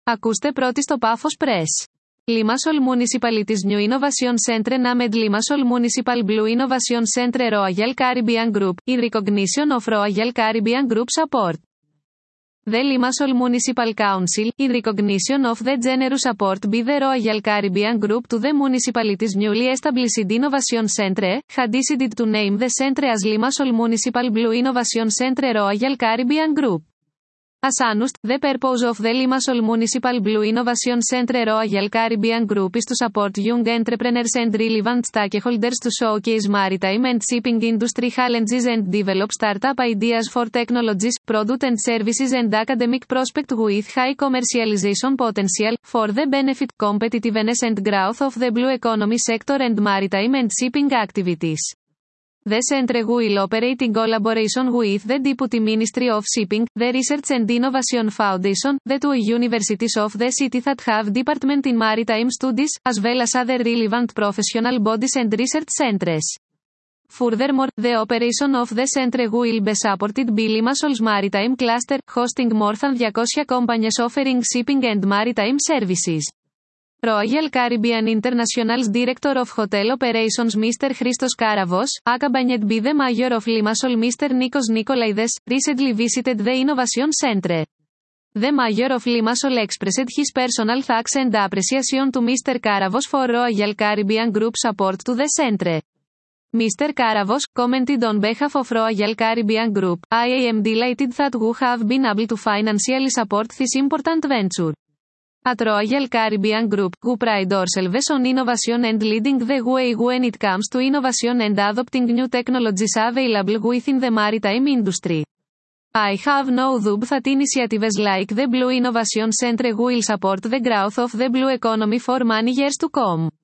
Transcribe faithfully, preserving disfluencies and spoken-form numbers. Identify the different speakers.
Speaker 1: Ακούστε πρώτοι στο Πάφος Press. Limassol Municipalities New Innovation Centre named Limassol Municipal Blue Innovation Centre Royal Caribbean Group, in recognition of Royal Caribbean Group support. The Limassol Municipal Council, in recognition of the generous support by the Royal Caribbean Group to the municipality's newly established Innovation Centre, had decided to name the centre as Limassol Municipal Blue Innovation Centre Royal Caribbean Group. As announced, the purpose of the Limassol Municipal Blue Innovation Centre Royal Caribbean Group is to support young entrepreneurs and relevant stakeholders to showcase maritime and shipping industry challenges and develop startup ideas for technologies, product and services and academic prospects with high commercialization potential, for the benefit, competitiveness and growth of the blue economy sector and maritime and shipping activities. The centre will operate in collaboration with the Deputy Ministry of Shipping, the Research and Innovation Foundation, the two universities of the city that have department in maritime studies, as well as other relevant professional bodies and research centres. Furthermore, the operation of the centre will be supported by Limassol's maritime cluster, hosting more than two hundred companies offering shipping and maritime services. Royal Caribbean International's Director of Hotel Operations Mister Christos Karavos, accompanied by the Mayor of Limassol Mister Nikos Nikolaides, recently visited the Innovation Centre. The Mayor of Limassol expressed his personal thanks and appreciation to Mister Karavos for Royal Caribbean Group support to the centre. Mister Karavos commented on behalf of Royal Caribbean Group, "I am delighted that we have been able to financially support this important venture. At Royal Caribbean Group, we pride ourselves on innovation and leading the way when it comes to innovation and adopting new technologies available within the maritime industry. I have no doubt that initiatives like the Blue Innovation Centre will support the growth of the blue economy for many years to come."